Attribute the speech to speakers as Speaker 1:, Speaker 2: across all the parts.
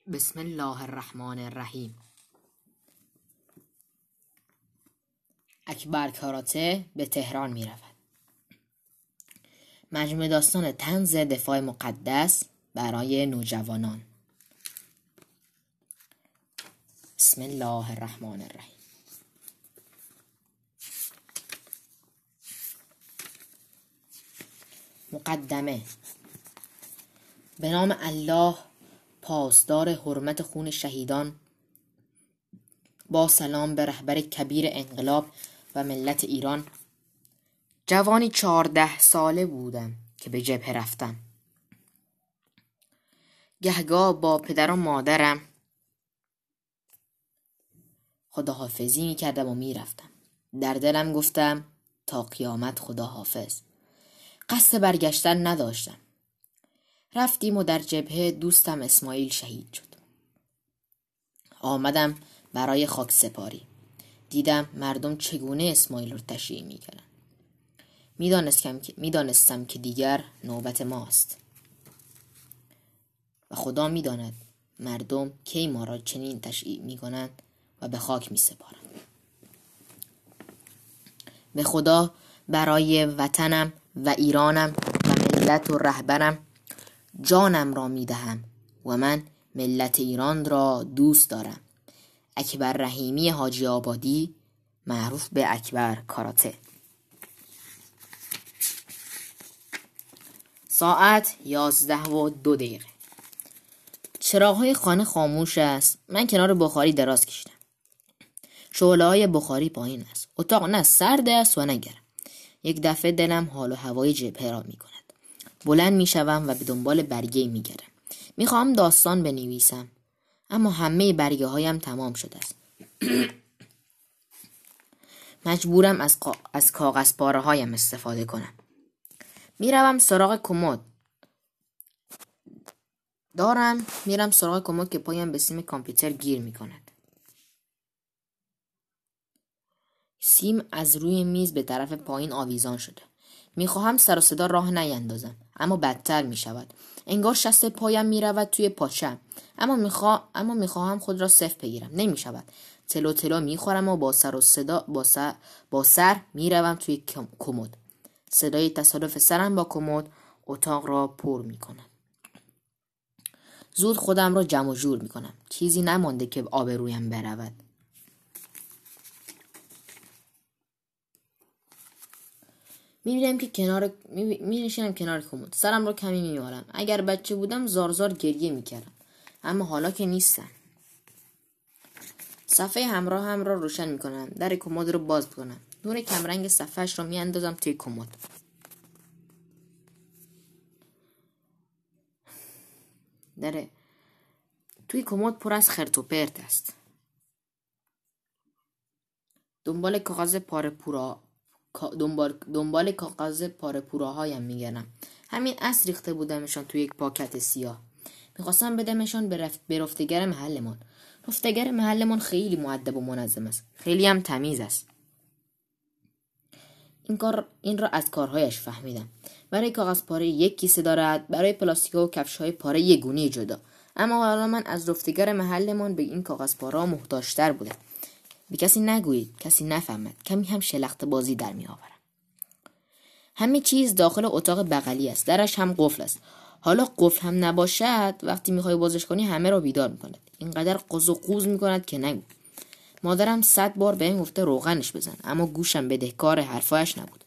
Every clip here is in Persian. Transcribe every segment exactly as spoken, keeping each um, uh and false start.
Speaker 1: بسم الله الرحمن الرحیم. اکبر کاراته به تهران می رود. مجموعه داستان طنز دفاع مقدس برای نوجوانان. بسم الله الرحمن الرحیم. مقدمه. به نام الله، پاسدار حرمت خون شهیدان، با سلام به رهبر کبیر انقلاب و ملت ایران. جوانی چهارده ساله بودم که به جبهه رفتم. گهگاه با پدر و مادرم خداحافظی می کردم و می رفتم. در دلم گفتم تا قیامت خداحافظ. قصد برگشتن نداشتم. رفتیم و در جبهه دوستم اسماعیل شهید شد. آمدم برای خاک سپاری. دیدم مردم چگونه اسماعیل رو تشییع می کردن. میدانستم که میدانستم که دیگر نوبت ماست و خدا میداند مردم کی ما را چنین تشییع می کنند و به خاک می سپارند. به خدا برای وطنم و ایرانم و ملت و رهبرم جانم را می دهم و من ملت ایران را دوست دارم. اکبر رحیمی حاجی آبادی، معروف به اکبر کاراته. ساعت یازده و دو دقیقه. چراغ‌های خانه خاموش است. من کنار بخاری دراز کشیدم. شعله‌های بخاری پایین است. اتاق نه سرد است و نه گرم. یک دفعه دلم حال و هوای جبهه را می کند. بلند می شوم و به دنبال برگه می گردم. می خواهم داستان بنویسم، اما همه برگه هایم تمام شده است. مجبورم از, قا... از کاغذ پاره هایم استفاده کنم. می روم سراغ کمد. دارم میرم سراغ کمد که پایم به سیم کامپیوتر گیر می کند. سیم از روی میز به طرف پایین آویزان شده. میخواهم سر و صدا راه نیندازم، اما بدتر میشود. انگار شست پایم میرود توی پاچم، اما میخوا... اما میخواهم خود را صفر بگیرم. نمیشود. تلو تلو میخورم و با سر و صدا با سر, با سر میروم توی کمد. صدای تصادف سرم با کمد اتاق را پر میکند. زود خودم را جمع و جور میکنم. چیزی نمانده که آبرویم برود. میبینم که کنار می‌نشینم کنار کمد. سرم رو کمی میمالم. اگر بچه بودم زار زار گریه میکردم، اما حالا که نیستم. صفحه همراه هم را روشن میکنم. در کمد رو باز میکنم. نور کمرنگ صفحه‌اش رو میاندازم توی کمد. در توی کمد پر از خرت و پرت است. دنبال کاغذ پاره پورا دنبال دنبال کاغذ پاره پوراهایم میگردم. همین عصر ریخته بودمشان توی یک پاکت سیاه. میخواستم بدمشان به رفت... به رفتگر محلمون. رفتگر محلمون خیلی مؤدب و منظم است. خیلی هم تمیز است. این کار این را از کارهایش فهمیدم. برای کاغذ پاره یک کیسه دارد، برای پلاستیک و کفش‌های پاره یک گونه جدا. اما حالا من از رفتگر محلمون به این کاغذ پاره محتاج‌تر بودم. به کسی نگویید، کسی نفهمد. کمی هم شلخته بازی در می آورم. همه چیز داخل اتاق بغلی است. درش هم قفل است. حالا قفل هم نباشد، وقتی میخوای بازش کنی همه را بیدار میکند. اینقدر قز و قوز میکند که نگو. مادرم صد بار بهم گفته روغنش بزن، اما گوشم بدهکار حرفایش نبود.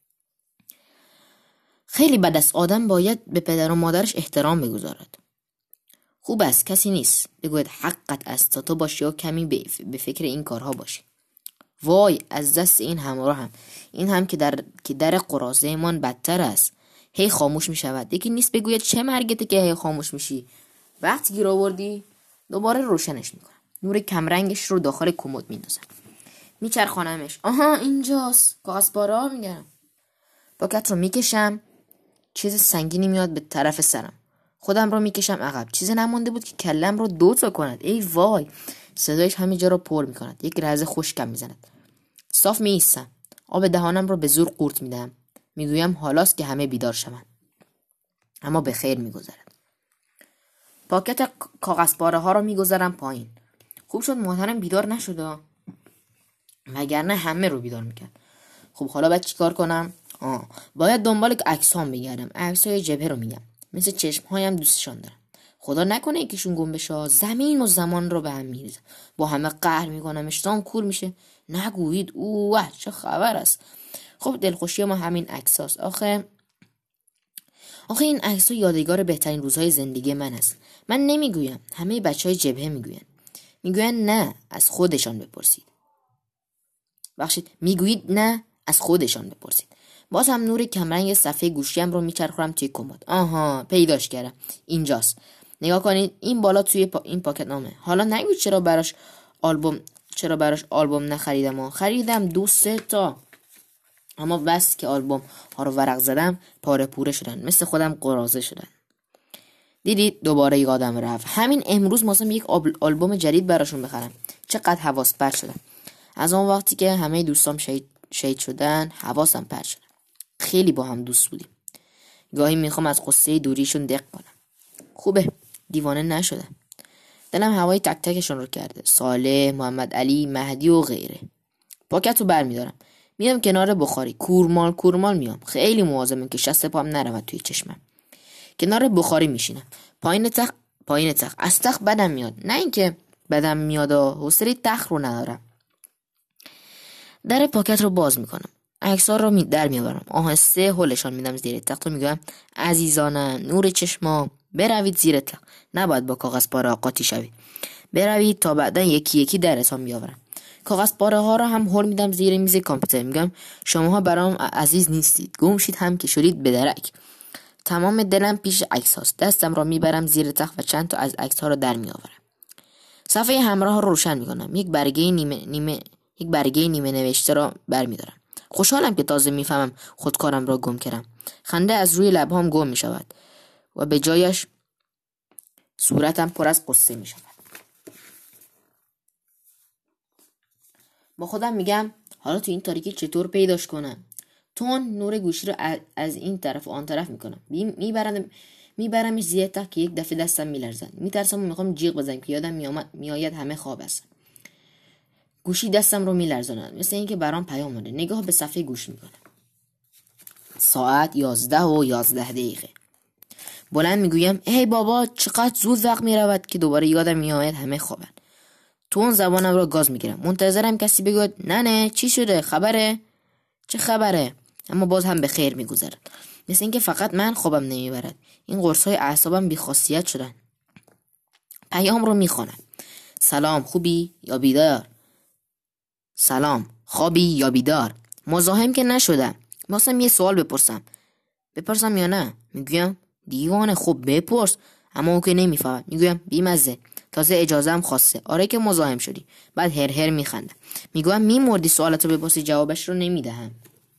Speaker 1: خیلی بد است. آدم باید به پدر و مادرش احترام بگذارد. خوب است کسی نیست بگوید حقت است تا تو باشی و کمی به فکر این کارها باشی. وای از دست این همراه هم این هم که در که در قراضه من بدتر است. هی خاموش می شود. یکی نیست بگوید چه مرگته که هی خاموش میشی. وقتی گیر آوردی دوباره روشنش میکنم. نور کمرنگش رو داخل کمد میندازم. میچرخانمش. آها اینجاست. کاغذ پاره میگم. پاکت رو میکشم. چیز سنگینی میاد به طرف سرم. خودم رو میکشم عقب. چیزی نمونده بود که کلم رو دو تا کند. ای وای. صدایش همه جا رو پر میکند. یک لحظه خشکم میزند. صاف میایستم. آب دهانم رو به زور قورت میدم. میگویم حالاست که همه بیدار شوند. اما به خیر میگذرد. پاکت کاغذ پاره ها رو میگذارم پایین. خوب شد مادرم بیدار نشد، وگرنه همه رو بیدار میکرد. خب حالا باید چیکار کنم؟ آه باید دنبال عکسام بگردم. عکسای جبهه رو میگم، مثل چشم هایم دوستشان دارم. خدا نکنه یکیشون گم بشه. زمین و زمان رو به هم میریزم، با همه قهر میکنم، اشتام کور میشه. نگویید اوه چه خبر است. خب دلخوشی ما همین عکساست. آخه آخه این عکس‌ها یادگار بهترین روزهای زندگی من است. من نمیگویم، همه بچهای جبهه میگوین. میگوین نه، از خودشان بپرسید. بخشید میگویید نه، از خودشان بپرسید. باز هم نور کمرنگ صفحه گوشیم رو میچرخونم توی کمد. آها پیداش کردم، اینجاست. نگاه کنید، این بالا توی پا... این پاکت نامه. حالا نگوید چرا براش آلبوم چرا براش آلبوم نخریدم. و خریدم دو سه تا، اما بس که آلبوم ها رو ورق زدم پاره پوره شدن، مثل خودم قرازه شدن. دیدید دوباره یادم رفت همین امروز مثلا یک آلبوم جدید براشون بخرم. چقدر حواس پرت شدم. از اون وقتی که همه دوستام شهید شهید شدن حواسم پرت شد. خیلی با هم دوست بودیم. گاهی میخوام از قصه دوریشون دق کنم. خوبه دیوانه نشدم. دلم هوای تک تکشون رو کرده. صالح، محمد علی، مهدی و غیره. پاکت رو برمیدارم، میام کنار بخاری. کورمال کورمال میام. خیلی مواظبم که شست پام نرود توی چشمم. کنار بخاری میشینم. پایین تخت پایین تخت از تخت بدم میاد. نه اینکه بدم میاد، حوصله تخت رو ندارم. در پاکت رو باز میکنم. عکس‌ها رو می در میآورم. آهسته هلشان میدم زیر تخت و میگم عزیزانم، نور چشما، بروید زیر تخت. نباید با کاغذ پاره قاطی شوید. بروید تا بعدا یکی یکی درتان بیاورم. کاغذ پاره ها رو هم هل میدم زیر میز کامپیوتر. میگم شماها برام عزیز نیستید. گم شید هم که شدید به درک. تمام دلم پیش عکس هاست. دستم را میبرم زیر تخت و چند تا از عکس ها رو در میآورم. صفحه همراه رو روشن میکنم. یک برگه نیمه نیمه یک برگه نیمه نوشته را برمیدارم. خوشحالم که تازه میفهمم خودکارم را گم کردم. خنده از روی لبهام گم میشود و به جایش صورتم پر از قصه میشود. با خودم میگم حالا تو این تاریکی چطور پیداش کنم؟ تون نور گوشی رو از این طرف و آن طرف میکنم. میبرم میبرمش زیر تخت که یک دفعه دستم میلرزد. میترسم و میخوام جیغ بزنم که یادم میآمد میآید همه خواب هستن. گوشی دستم رو میلرزاند، مثل اینکه برام پیام اومده. نگاه به صفحه گوش میکنم. ساعت یازده و یازده دقیقه. بلند میگویم ای بابا چقدر زود وقت میرود که دوباره یادم میآید همه خوابن. تون زبانم رو گاز میگیرم. منتظرم کسی بگوید نه نه چی شده، خبره؟ چه خبره؟ اما باز هم به خیر میگذرد. مثل اینکه فقط من خوابم نمیبرد. این قرص‌های اعصابم بی‌خاصیت شدن. پیام رو میخوانم. سلام، خوبی یا بیدار؟ سلام، خوابی یا بیدار؟ مزاحم که نشدم. واسم یه سوال بپرسم. بپرسم یا نه؟ میگویم دیوانه، خب بپرس. اما او که نمیفهمد. میگویم بیمزه، تازه اجازه‌ام خواسته. آره که مزاحم شدی. بعد هر هر میخنده. میگویم میمردی سوالتو بپرسی، جوابش رو نمیدهم.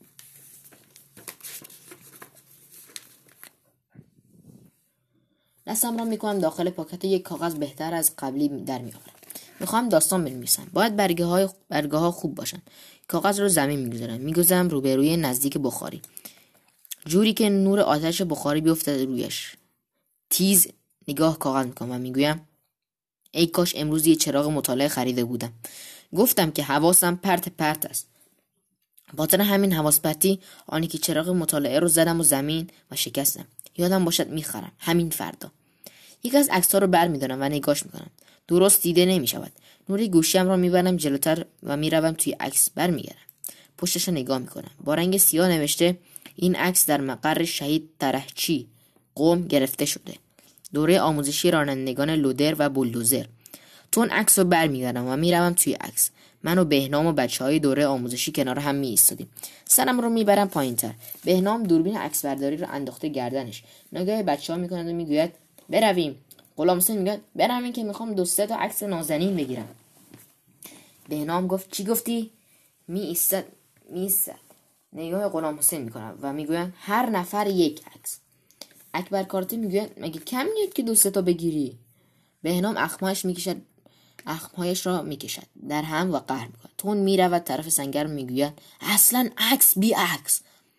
Speaker 1: دستم را میکنم داخل پاکت. یک کاغذ بهتر از قبلی در میآورم. میخوام داستان بنویسم. باید برگه های برگه ها خوب باشن. کاغذ رو زمین میگذارم. میگذارم روبروی نزدیک بخاری، جوری که نور آتش بخاری بیفته رویش. تیز نگاه کاغذ میکنم و میگویم ای کاش امروز یه چراغ مطالعه خریده بودم. گفتم که حواسم پرت پرت است. باطن همین حواس پرتی آنی که چراغ مطالعه رو زدم و زمین و شکستم. یادم باشد میخرم همین فردا. یک از عکس‌ها رو برمی‌دارم و نگاش میکنم. درست دیده نمیشود. نور گوشیم را میبرم جلوتر و میروم توی عکس. برمیگردم. پشتش رو نگاه میکنم. با رنگ سیاه نوشته این عکس در مقر شهید ترهچی قم گرفته شده. دوره آموزشی رانندگان لودر و بولدوزر. تون عکس رو برمی‌دارم و میروم توی عکس. من و بهنام و بچه‌های دوره آموزشی کنار هم می‌ایستادیم. سرم رو میبرم پایین‌تر. بهنام دوربین عکس برداری رو انداخته گردنش. نگاه بچه‌ها میکنند و میگوید برویم. غلام حسین میگه برویم که میخوام دو سه تا عکس نازنین بگیرم. بهنام گفت چی گفتی؟ می ایستد می ایستد. نگاه غلام حسین میکنم و میگویم هر نفر یک عکس. اکبر کارتی میگه مگه کم میاد که دو سه تا بگیری؟ بهنام اخمایش میکشد اخمهایش را میکشد در هم و قهر میکند. تون میرود طرف سنگر و میگوید اصلا عکس بی عکس.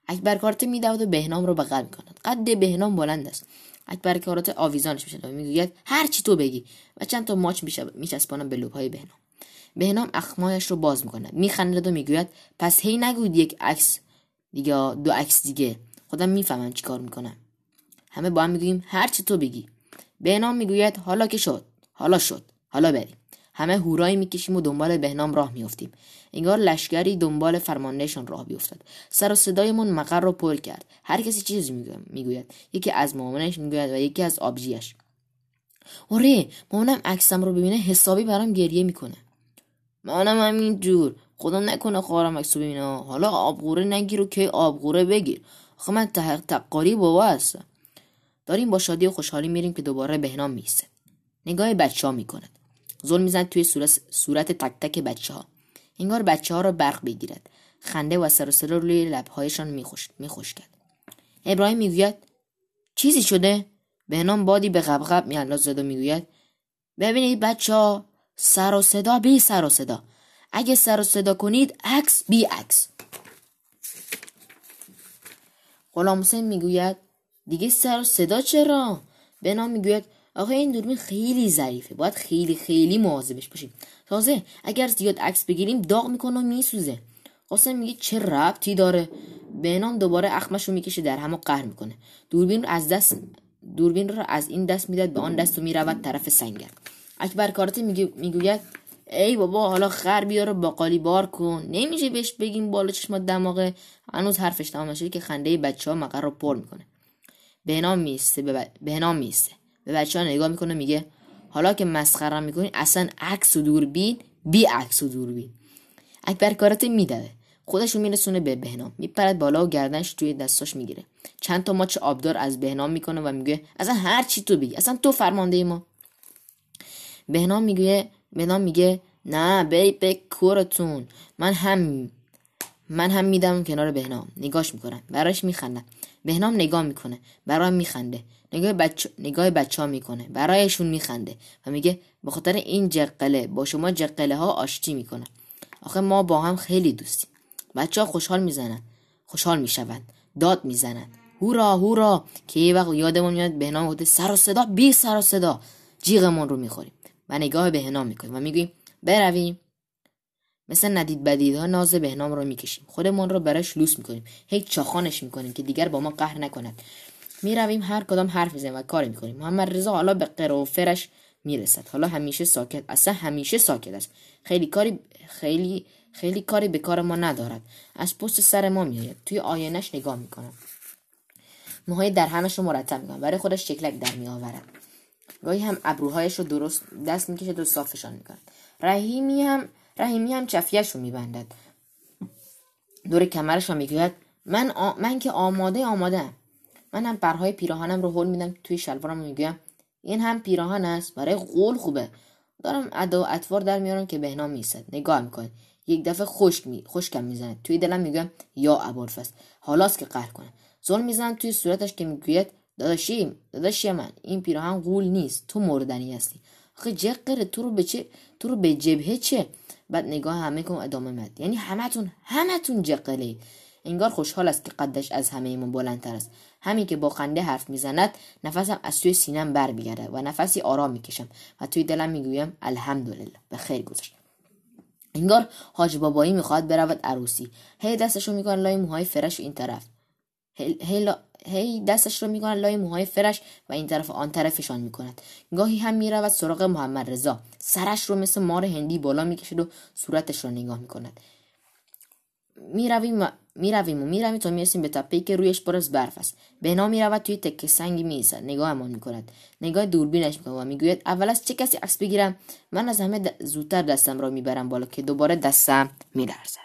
Speaker 1: اکبر کارته میدود و بهنام را بغل میکند. قد بهنام بلند است. اکبر کارته آویزانش میشد و میگوید هر چی تو بگی و چند تا ماچ میچسباند به لبهای بهنام. بهنام اخمایش رو باز میکند، میخندد و میگوید پس هی نگوید یک عکس دیگه، دو عکس دیگه، خودم میفهمم چی کار میکنم. همه با هم میگوییم هر چی تو بگی. بهنام میگوید حالا که شد، حالا شد، حالا بریم. همه هورایی میکشیم و دنبال بهنام راه میافتیم. انگار لشکری دنبال فرماندهشان راه بیفتد. سر و صدایمون مقر رو پر کرد. هر کسی چیزی میگوید. یکی از مامانش میگوید و یکی از آبجیش. آره، مامانم عکسم رو ببینه حسابی برام گریه میکنه. منم همین جور. خدا نکنه خواهرم عکسو ببینه. حالا آبغوره نگیر و که آبغوره بگیر. آخه من تحق تقاری بابا هستم. داریم با شادی و خوشحالی میریم که دوباره بهنام میسته. نگاه بچه‌ها میکند. زل میزند توی صورت, صورت تک تک بچه‌ها. انگار بچه‌ها را برق بگیرد. خنده و سر و صدا روی لب‌هایشان میخوش میخشکد. ابراهیم میگوید چیزی شده؟ بهنام بادی به غبغب میاندازد و میگوید ببینید بچه‌ها، سر و صدا بی سر و صدا. اگه سر و صدا کنید عکس بی عکس. غلام حسین میگوید دیگه سر و صدا چرا؟ بهنام میگوید آخه این دوربین خیلی ظریفه، باید خیلی خیلی مواظبش باشیم. تازه اگر زیاد عکس بگیریم داغ میکنه و میسوزه. قاسم میگه چه ربطی داره؟ بهنام دوباره اخمش رو میکشه در هم و قهر میکنه. دوربین رو از دست دوربین رو از این دست میداد به آن دست و میرود طرف سنگر. اکبر کارته میگوید ای بابا حالا خر بیار باقالی بار کن. نمیشه بهش بگیم بالا چشمات دماغه. هنوز حرفش تمام نشده که خنده بچه‌ها مقر رو پر میکنه. بهنام میسته به بهنام میسته به بچه‌ها نگاه میکنه، میگه حالا که مسخره میکنین اصلا عکس و دوربین بی عکس و دوربین. اکبر کارته میدوه، خودش رو میرسونه به بهنام، میپرد بالا و گردنش توی دستاش میگیره. چند تا ماچ آبدار از بهنام میکنه و میگه اصلا هر چی تو بگی، اصلا تو فرمانده ما. بهنام میگه بهنام میگه نه بی به کورتون. من هم من هم میدم کنار بهنام، نگاش میکنم، براش میخندم. بهنام نگاه میکنه، برام میخنده. نگاه بچه نگاه بچه‌ها میکنه، برایشون میخنده و میگه به خاطر این جقله با شما جقله ها آشتی میکنه. آخه ما با هم خیلی دوستیم. بچه‌ها خوشحال میزنن، خوشحال میشون، داد میزنن هورا هورا که یه وقت یادمون میاد بهنام گفته سر و صدا بی سر و صدا، جیغمون رو میخوریم. و نگاه بهنام میکنیم و میگیم برویم. مثل ندید بدیدها ناز بهنام رو میکشیم، خودمون رو براش لوس میکنیم، هیچ چاخانش میکنیم که دیگر با ما قهر نکند. میرویم هر کدام حرف میزنیم و کار میکنیم. محمد رضا حالا به قره و فرش میرسد. حالا همیشه ساکت، اصلا همیشه ساکت است. خیلی کاری خیلی خیلی کاری به کار ما ندارد. از پشت سر ما میآید. توی آینش نگاه میکنه. موهای درهمش رو مرتب میکنه، برای خودش شکلک در میآورد. گاهی هم ابروهایش رو درست دست میکشد و صافشان میکند. رحیمی هم رحیمی هم چفیه‌اش رو میبندد دور کمرش و میگوید من آ... من که آماده آماده‌ام. من هم پرهای پیراهنم رو هل میدم توی شلوارم و میگویم این هم پیراهن است، برای قول خوبه. دارم ادا و اطوار در میارم که بهنام میسد. نگاه میکنه، یک دفعه خشک می خشکم میزنه. توی دلم میگم یا ابوالفضل حالاست که قهر کنه. زل میزنم توی صورتش که میگوید داداشی داداشی من این پیراهن قول نیست، تو مردنی هستی. آخه جقره تو رو به چه تو رو به جبهه چه؟ بعد نگاه همه کن ادامه میاد، یعنی همتون همتون جقله. انگار خوشحال است که قدش از همه ایمون بلندتر است. همین که با خنده حرف میزند نفسم از توی سینم بر میگرده و نفسی آرام میکشم و توی دلم میگویم الحمدلله به خیر گذشت. انگار حاج بابایی میخواد برود عروسی. هی دستشو میکنه لای موهای فرش این طرف، هی, هی, هی دستش رو میکنه لای موهای فرش و این طرف آن طرفشان میکند. گاهی هم میرود سراغ محمد رضا، سرش رو مثل مار هندی بالا میکشد و صورتش رو نگاه میکند. میرویم و میرویم و میرویم تا میرسیم به تپه‌ای که رویش پر از برف است. بهنام میرود توی تکه سنگی میایستد، نگاهمان میکند، نگاه دوربینش میکند و میگوید اول از چه کسی عکس بگیرم؟ من از همه د... زودتر دستم را میبرم بالا که دوباره دستم میلرزد.